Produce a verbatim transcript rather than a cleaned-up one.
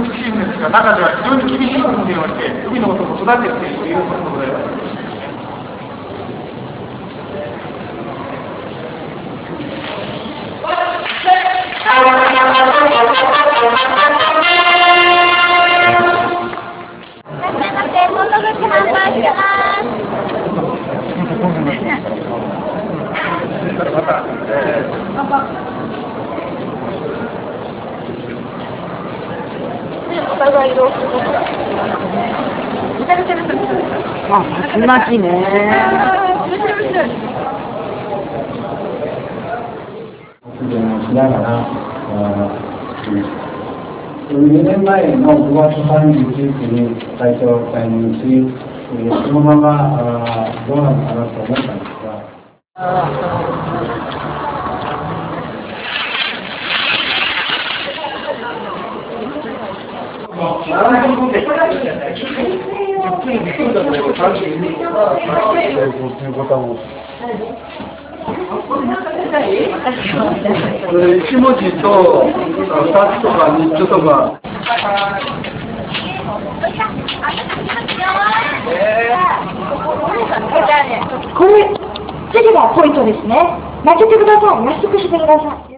美しいんですが、中では非常に厳しい部分において、海の男を育てているということでございます。 お互い色。あ、巻き巻きね。 しながら、にねんまえのごがつさんじゅういちにちに会長を退任し、そのままどうなのかなと思ったんですが。いち文字とふたつとかみっつとか。 これ、次がポイントですね。負けてください。約束してください。